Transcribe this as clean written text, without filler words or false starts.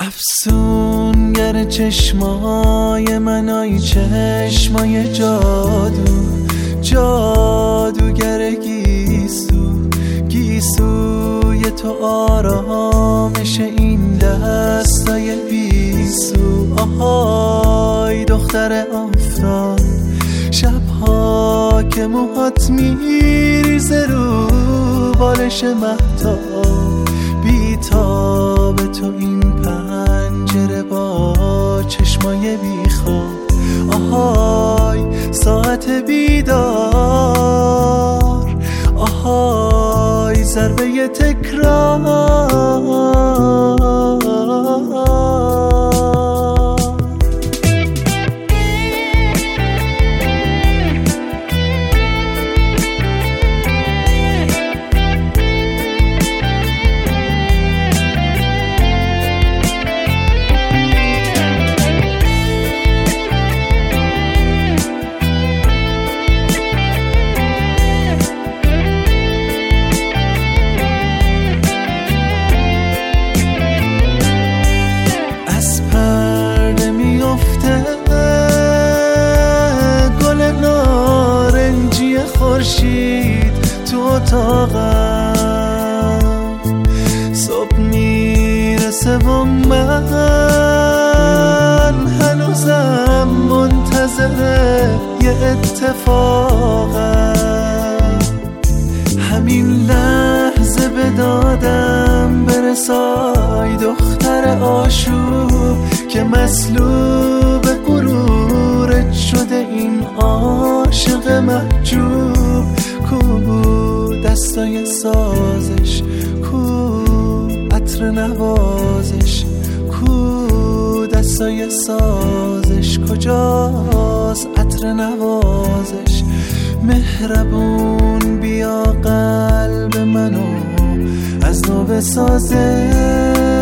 افسونگر چشمای منای چشمای جادوگر گیسوی تو آرامش این دستای بیسو. آهای دختر آفتاب، شبها که موهات میریزه رو بالش مهتاب، بیتاب تو این پنجره با چشمای بیخواب. آهای ساعت بیدار، آهای ضربه تکرار. خورشید تو اتاقم، صبح میرسه و من هنوزم منتظر یه اتفاقم. همین لحظه به دادم برسای دختر آشوب که مسلوب غرورت شده این عاشق محجوب. کو دستای سازش، کو عطر نوازش، کو دستای سازش، کجاست عطر نوازش؟ مهربون بیا قلب منو از نو بسازش.